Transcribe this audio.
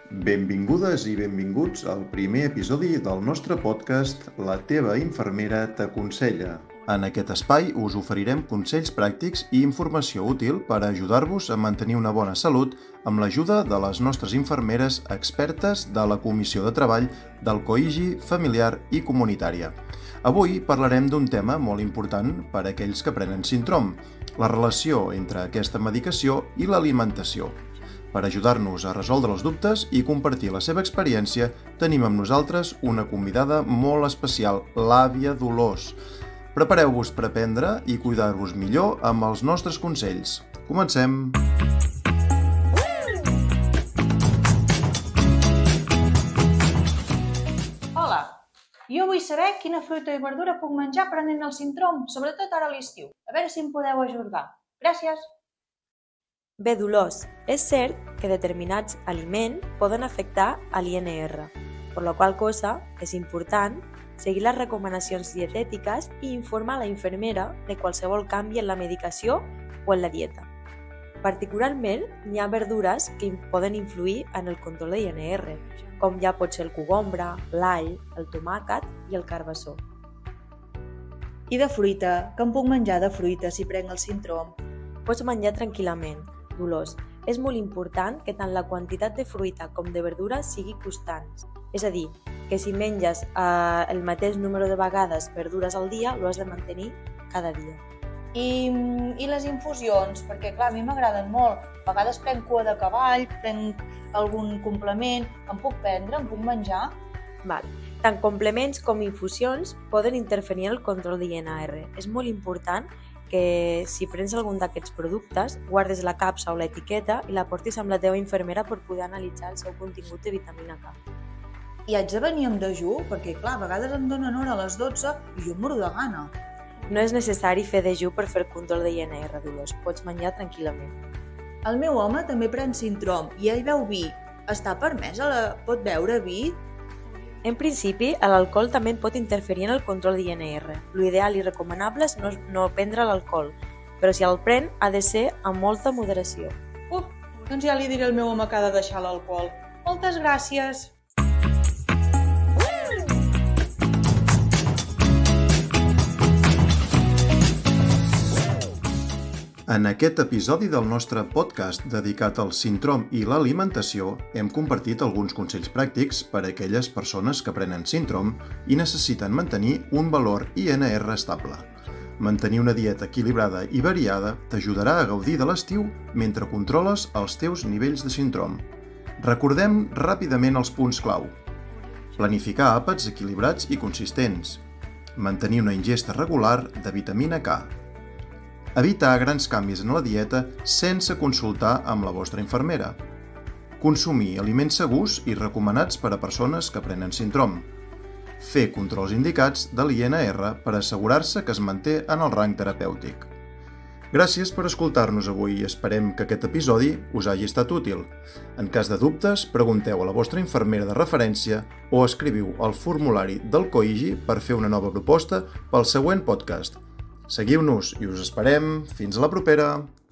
Benvingudes i benvinguts al primer episodi del nostre podcast La teva infermera t'aconsella. En aquest espai us oferirem consells pràctics i informació útil per ajudar-vos a mantenir una bona salut amb l'ajuda de les nostres infermeres expertes de la Comissió de Treball del COIGI familiar i comunitària. Avui parlarem d'un tema molt important per a aquells que prenen Sintrom, la relació entre aquesta medicació i l'alimentació. Per ajudar-nos a resoldre els dubtes i compartir la seva experiència, tenim amb nosaltres una convidada molt especial, l'àvia Dolors. Prepareu-vos per aprendre i cuidar-vos millor amb els nostres consells. Comencem! Hola, jo vull saber quina fruita i verdura puc menjar prenent el Sintrom, sobretot ara a l'estiu. A veure si em podeu ajudar. Gràcies! Bé, Dolors, és cert que determinats aliments poden afectar a l'INR, per la qual cosa és important seguir les recomanacions dietètiques i informar a la infermera de qualsevol canvi en la medicació o en la dieta. Particularment, hi ha verdures que poden influir en el control de l'INR, com ja pot ser el cogombre, l'all, el tomàquet i el carbassó. I de fruita? Què em puc menjar de fruita si prenc el Sintrom? Pots menjar tranquil·lament, Dolors. És molt important que tant la quantitat de fruita com de verdura sigui constants. És a dir, que si menges el mateix número de vegades verdures al dia, ho has de mantenir cada dia. I les infusions? Perquè, clar, a mi m'agraden molt. A vegades prenc cua de cavall, prenc algun complement. Em puc prendre? Em puc menjar? Val. Tant complements com infusions poden interferir en el control de l'INR. És molt important que si prens algun d'aquests productes, guardes la capsa o l'etiqueta i la portis amb la teva infermera per poder analitzar el seu contingut de vitamina K. I haig de venir amb dejú? Perquè, clar, a vegades em donen hora a les 12 i jo em moro de gana. No és necessari fer dejú per fer el control de l'INR, Dolors. Pots menjar tranquil·lament. El meu home també pren Sintrom i ell beu vi. Està permès? Pot beure vi? En principi, l'alcohol també pot interferir en el control d'INR. L'ideal i recomanable és no prendre l'alcohol, però si el pren ha de ser amb molta moderació. Doncs ja li diré al meu home que ha de deixar l'alcohol. Moltes gràcies! En aquest episodi del nostre podcast dedicat al Sintrom i l'alimentació, hem compartit alguns consells pràctics per a aquelles persones que prenen Sintrom i necessiten mantenir un valor INR estable. Mantenir una dieta equilibrada i variada t'ajudarà a gaudir de l'estiu mentre controles els teus nivells de Sintrom. Recordem ràpidament els punts clau. Planificar àpats equilibrats i consistents. Mantenir una ingesta regular de vitamina K. Evitar grans canvis en la dieta sense consultar amb la vostra infermera. Consumir aliments segurs i recomanats per a persones que prenen Sintrom. Fer controls indicats de l'INR per assegurar-se que es manté en el rang terapèutic. Gràcies per escoltar-nos avui i esperem que aquest episodi us hagi estat útil. En cas de dubtes, pregunteu a la vostra infermera de referència o escriviu al formulari del COIGI per fer una nova proposta pel següent podcast. Seguiu-nos i us esperem. Fins a la propera!